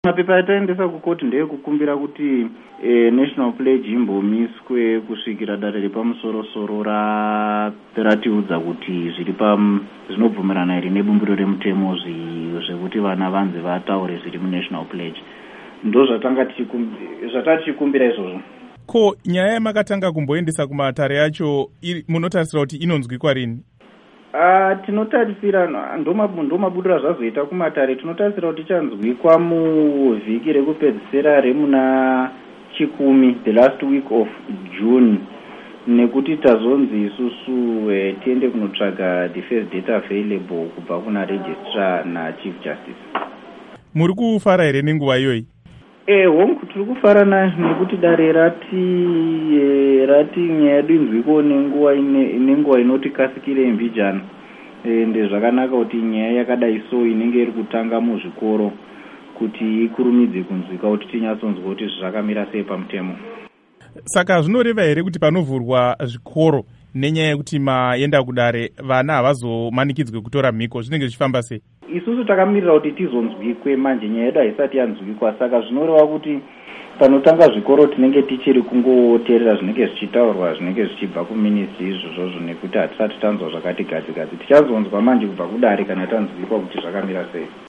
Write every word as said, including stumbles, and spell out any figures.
Mapepa ataendesa kukoti ndeyekukumbira kuti e, national pledge imbomiswe kusvikira dare repamusoro-soro ratiudza kuti zviri zvinobvumirana here nebumbiro remutemo zvekuti vana vanzi vataure zviri munational pledge. Ndo zvatanga tichikumbira izvozvo. Ko nyaya yamakatanga kumboendesa kumatare yacho munotarisira kuti inonzwikwa rini? Uh, tinotarisira ndomabudira zvazoita kumatare, tinotarisira kuti tichanzwikwa muvhiki rekupedzisira remuna chikumi, the last week of June, nekuti tazonzi isusu eh, tiende kunotsvaga the first data available kubva kuna registrar na chief justice. Muri kufara here nenguva iyoyi? Eh, hongu tiri kufara na nekuti dare rati eh, rati nyaya yedu inzwiko nenguva nenguva inoti kasikire mbijana. Eh, ende zvakanaka kuti nyaya yakadai so inenge iri kutanga muzvikoro kuti ikurumidze kunzwika kuti tinyatsonzwa kuti zvakamira sei pamutemo. Saka zvinoreva here kuti panovhurwa zvikoro nenyaya yekuti maenda kudare vana havazomanikidzwe kutora mhiko zvinenge zvichifamba sei? Isusu takamirira kuti tizonzwikwe manje nyaya yedu haisati yanzwikwa, saka zvinoreva kuti panotanga zvikoro tinenge tichiri kungoteerera zvinenge zvichitaurwa zvinenge zvichibva kuministry izvozvo, nekuti hatisati tanzwa zvakati gadzi gadzi. Tichazonzwa manje kubva kudare kana tanzwikwa kuti zvakamira sei.